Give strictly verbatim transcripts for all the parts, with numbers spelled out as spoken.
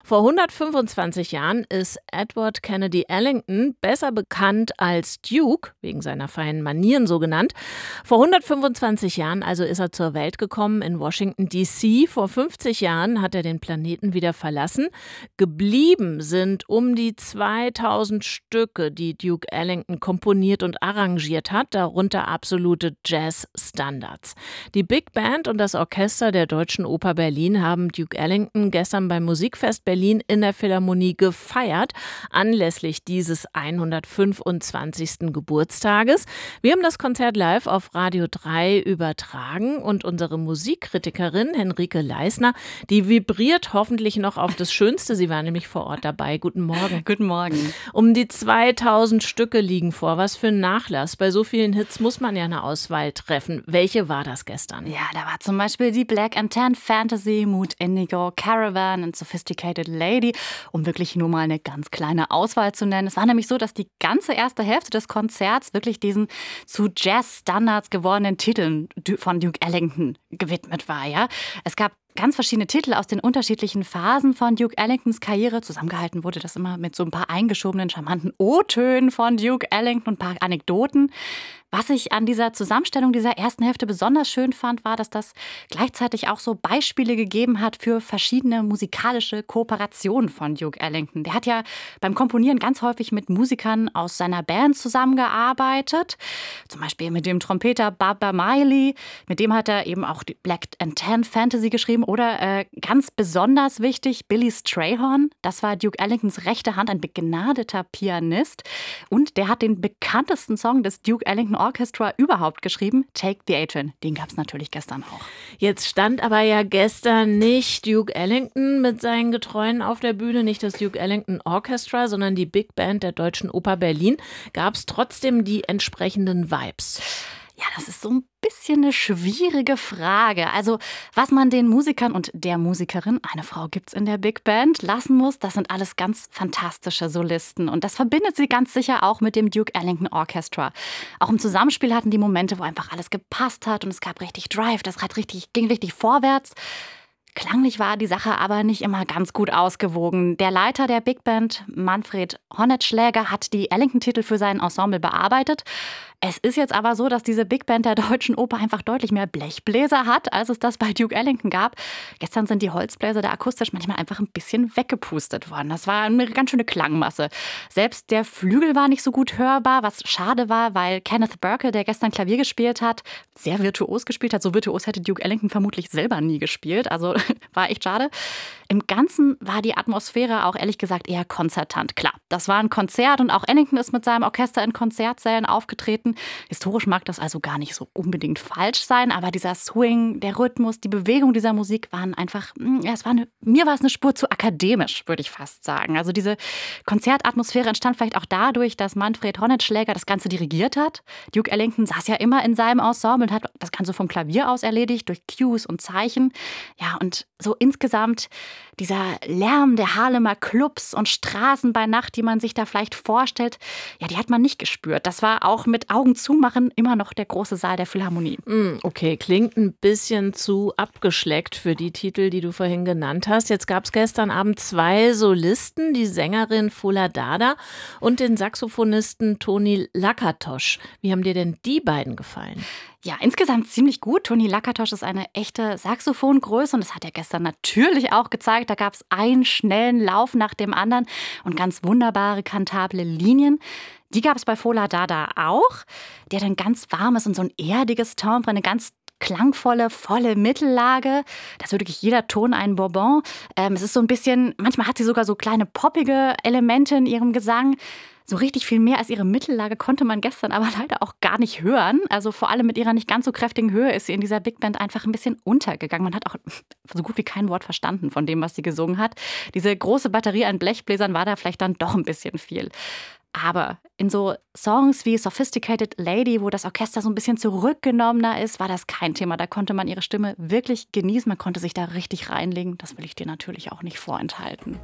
Vor hundertfünfundzwanzig Jahren ist Edward Kennedy Ellington, besser bekannt als Duke, wegen seiner feinen Manieren so genannt. Vor hundertfünfundzwanzig Jahren also ist er zur Welt gekommen in Washington D C. Vor fünfzig Jahren hat er den Planeten wieder verlassen. Geblieben sind um die zweitausend Stücke, die Duke Ellington komponiert und arrangiert hat, darunter absolute Jazz-Standards. Die Big Band und das Orchester der Deutschen Oper Berlin haben Duke Ellington gestern beim Musikfest Berlin in der Philharmonie gefeiert, anlässlich dieses hundertfünfundzwanzigsten Geburtstages. Wir haben das Konzert live auf Radio drei übertragen und unsere Musikkritikerin Henrike Leisner, die vibriert hoffentlich noch auf das Schönste. Sie war nämlich vor Ort dabei. Guten Morgen. Guten Morgen. Um die zweitausend Stücke liegen vor. Was für ein Nachlass. Bei so vielen Hits muss man ja eine Auswahl treffen. Welche war das gestern? Ja, da war zum Beispiel die Black and Tan Fantasy, Mood Indigo, Caravan und Sophisticated Lady, um wirklich nur mal eine ganz kleine Auswahl zu nennen. Es war nämlich so, dass die ganze erste Hälfte des Konzerts wirklich diesen zu Jazz-Standards gewordenen Titeln von Duke Ellington gewidmet war. Ja? Es gab ganz verschiedene Titel aus den unterschiedlichen Phasen von Duke Ellingtons Karriere. Zusammengehalten wurde das immer mit so ein paar eingeschobenen, charmanten O-Tönen von Duke Ellington und ein paar Anekdoten. Was ich an dieser Zusammenstellung dieser ersten Hälfte besonders schön fand, war, dass das gleichzeitig auch so Beispiele gegeben hat für verschiedene musikalische Kooperationen von Duke Ellington. Der hat ja beim Komponieren ganz häufig mit Musikern aus seiner Band zusammengearbeitet. Zum Beispiel mit dem Trompeter Baba Miley. Mit dem hat er eben auch die Black and Tan Fantasy geschrieben. Oder äh, ganz besonders wichtig, Billy Strayhorn. Das war Duke Ellingtons rechte Hand, ein begnadeter Pianist. Und der hat den bekanntesten Song des Duke Ellington Orchestra überhaupt geschrieben, Take the A-Train. Den gab es natürlich gestern auch. Jetzt stand aber ja gestern nicht Duke Ellington mit seinen Getreuen auf der Bühne, nicht das Duke Ellington Orchestra, sondern die Big Band der Deutschen Oper Berlin. Gab es trotzdem die entsprechenden Vibes? Ja, das ist so ein bisschen eine schwierige Frage. Also, was man den Musikern und der Musikerin, eine Frau gibt's in der Big Band, lassen muss, das sind alles ganz fantastische Solisten. Und das verbindet sie ganz sicher auch mit dem Duke Ellington Orchestra. Auch im Zusammenspiel hatten die Momente, wo einfach alles gepasst hat und es gab richtig Drive, das hat richtig, ging richtig vorwärts. Klanglich war die Sache aber nicht immer ganz gut ausgewogen. Der Leiter der Big Band, Manfred Honneschläger, hat die Ellington-Titel für sein Ensemble bearbeitet. Es ist jetzt aber so, dass diese Big Band der Deutschen Oper einfach deutlich mehr Blechbläser hat, als es das bei Duke Ellington gab. Gestern sind die Holzbläser da akustisch manchmal einfach ein bisschen weggepustet worden. Das war eine ganz schöne Klangmasse. Selbst der Flügel war nicht so gut hörbar, was schade war, weil Kenneth Burke, der gestern Klavier gespielt hat, sehr virtuos gespielt hat. So virtuos hätte Duke Ellington vermutlich selber nie gespielt. Also war echt schade. Im Ganzen war die Atmosphäre auch ehrlich gesagt eher konzertant. Klar, das war ein Konzert und auch Ellington ist mit seinem Orchester in Konzertsälen aufgetreten. Historisch mag das also gar nicht so unbedingt falsch sein, aber dieser Swing, der Rhythmus, die Bewegung dieser Musik waren einfach, ja, es war eine, mir war es eine Spur zu akademisch, würde ich fast sagen. Also diese Konzertatmosphäre entstand vielleicht auch dadurch, dass Manfred Honneschläger das Ganze dirigiert hat. Duke Ellington saß ja immer in seinem Ensemble und hat das Ganze vom Klavier aus erledigt, durch Cues und Zeichen. Ja, und so insgesamt dieser Lärm der Harlemer Clubs und Straßen bei Nacht, die man sich da vielleicht vorstellt, ja, die hat man nicht gespürt. Das war auch mit Augen zumachen immer noch der große Saal der Philharmonie. Okay, klingt ein bisschen zu abgeschleckt für die Titel, die du vorhin genannt hast. Jetzt gab es gestern Abend zwei Solisten, die Sängerin Fola Dada und den Saxophonisten Toni Lakatosch. Wie haben dir denn die beiden gefallen? Ja, insgesamt ziemlich gut. Toni Lakatosch ist eine echte Saxophongröße und das hat er gestern natürlich auch gezeigt. Da gab es einen schnellen Lauf nach dem anderen und ganz wunderbare kantable Linien. Die gab es bei Fola Dada auch. Der hat ein ganz warmes und so ein erdiges Timbre, eine ganz klangvolle, volle Mittellage. Das wird wirklich jeder Ton ein Bourbon. Ähm, es ist so ein bisschen, manchmal hat sie sogar so kleine poppige Elemente in ihrem Gesang. So richtig viel mehr als ihre Mittellage konnte man gestern aber leider auch gar nicht hören. Also vor allem mit ihrer nicht ganz so kräftigen Höhe ist sie in dieser Big Band einfach ein bisschen untergegangen. Man hat auch so gut wie kein Wort verstanden von dem, was sie gesungen hat. Diese große Batterie an Blechbläsern war da vielleicht dann doch ein bisschen viel. Aber in so Songs wie Sophisticated Lady, wo das Orchester so ein bisschen zurückgenommener ist, war das kein Thema. Da konnte man ihre Stimme wirklich genießen. Man konnte sich da richtig reinlegen. Das will ich dir natürlich auch nicht vorenthalten.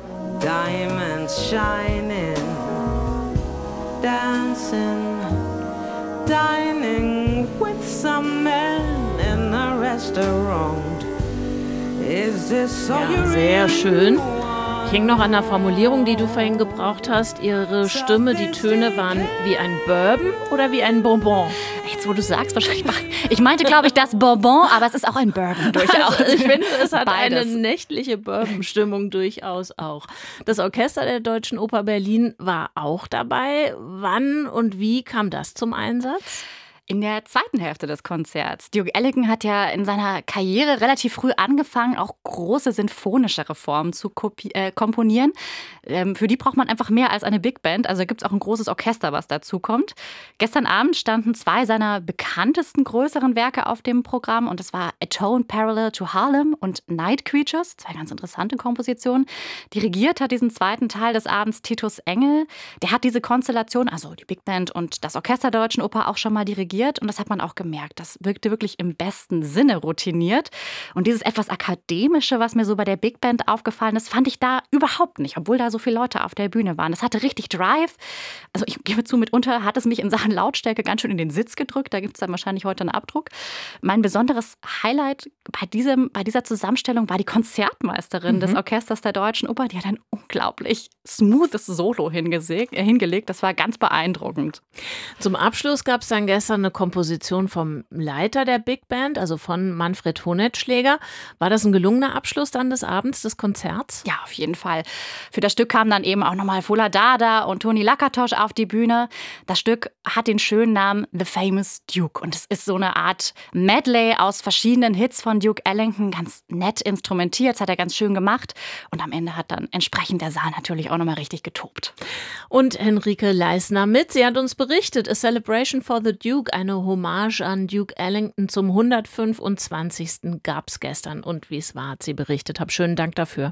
Diamonds shining, dancing, dining with some men in a restaurant. Is this all Ja, you sehr schön. hing noch an der Formulierung, die du vorhin gebraucht hast. Ihre Stimme, die Töne waren wie ein Bourbon oder wie ein Bonbon? Jetzt, wo du sagst, wahrscheinlich. Ich meinte, glaube ich, das Bonbon, aber es ist auch ein Bourbon durchaus. Also ich finde, es hat Beides. eine nächtliche Bourbon-Stimmung durchaus auch. Das Orchester der Deutschen Oper Berlin war auch dabei. Wann und wie kam das zum Einsatz? In der zweiten Hälfte des Konzerts. Duke Ellington hat ja in seiner Karriere relativ früh angefangen, auch große sinfonische Reformen zu kopi- äh, komponieren. Ähm, für die braucht man einfach mehr als eine Big Band. Also gibt es auch ein großes Orchester, was dazu kommt. Gestern Abend standen zwei seiner bekanntesten größeren Werke auf dem Programm. Und das war A Tone Parallel to Harlem und Night Creatures. Zwei ganz interessante Kompositionen. Dirigiert hat diesen zweiten Teil des Abends Titus Engel. Der hat diese Konstellation, also die Big Band und das Orchester der Deutschen Oper, auch schon mal dirigiert. Und das hat man auch gemerkt. Das wirkte wirklich im besten Sinne routiniert. Und dieses etwas Akademische, was mir so bei der Big Band aufgefallen ist, fand ich da überhaupt nicht, obwohl da so viele Leute auf der Bühne waren. Das hatte richtig Drive. Also ich gebe zu, mitunter hat es mich in Sachen Lautstärke ganz schön in den Sitz gedrückt. Da gibt es dann wahrscheinlich heute einen Abdruck. Mein besonderes Highlight bei, diesem, bei dieser Zusammenstellung war die Konzertmeisterin mhm. des Orchesters der Deutschen Oper. Die hat ein unglaublich smoothes Solo hingeseg- äh, hingelegt. Das war ganz beeindruckend. Zum Abschluss gab es dann gestern eine Komposition vom Leiter der Big Band, also von Manfred Honetschläger. War das ein gelungener Abschluss dann des Abends, des Konzerts? Ja, auf jeden Fall. Für das Stück kamen dann eben auch nochmal Fola Dada und Toni Lakatosch auf die Bühne. Das Stück hat den schönen Namen The Famous Duke und es ist so eine Art Medley aus verschiedenen Hits von Duke Ellington, ganz nett instrumentiert, das hat er ganz schön gemacht und am Ende hat dann entsprechend der Saal natürlich auch nochmal richtig getobt. Und Henrike Leisner mit, sie hat uns berichtet, A Celebration for the Duke, eine Hommage an Duke Ellington zum hundertfünfundzwanzigsten gab es gestern. Und wie es war, hat sie berichtet. Hab schönen Dank dafür.